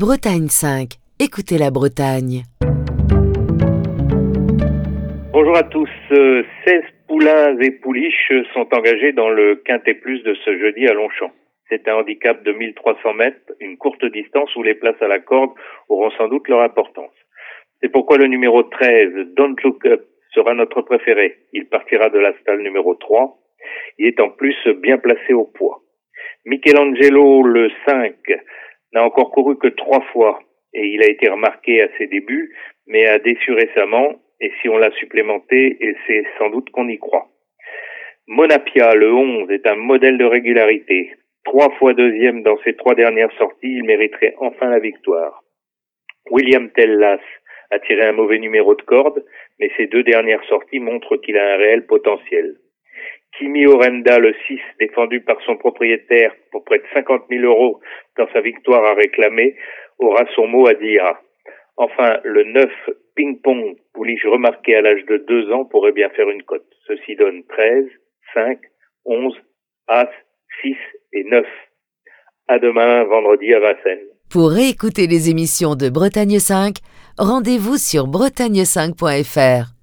Bretagne 5. Écoutez la Bretagne. Bonjour à tous. 16 poulains et pouliches sont engagés dans le Quintet Plus de ce jeudi à Longchamp. C'est un handicap de 1300 mètres, une courte distance où les places à la corde auront sans doute leur importance. C'est pourquoi le numéro 13, Don't Look Up, sera notre préféré. Il partira de la stalle numéro 3. Il est en plus bien placé au poids. Michelangelo, le 5, n'a encore couru que 3 fois et il a été remarqué à ses débuts, mais a déçu récemment, et si on l'a supplémenté, et c'est sans doute qu'on y croit. Monapia, le 11, est un modèle de régularité. 3 fois deuxième dans ses 3 dernières sorties, il mériterait enfin la victoire. William Tellas a tiré un mauvais numéro de corde, mais ses 2 dernières sorties montrent qu'il a un réel potentiel. Kimi Orenda, le 6, défendu par son propriétaire pour près de 50 000 € dans sa victoire à réclamer, aura son mot à dire. Enfin, le 9, Ping Pong, pouliche remarqué à l'âge de 2 ans, pourrait bien faire une cote. Ceci donne 13, 5, 11, As, 6 et 9. À demain, vendredi à Vincennes. Pour réécouter les émissions de Bretagne 5, rendez-vous sur bretagne5.fr.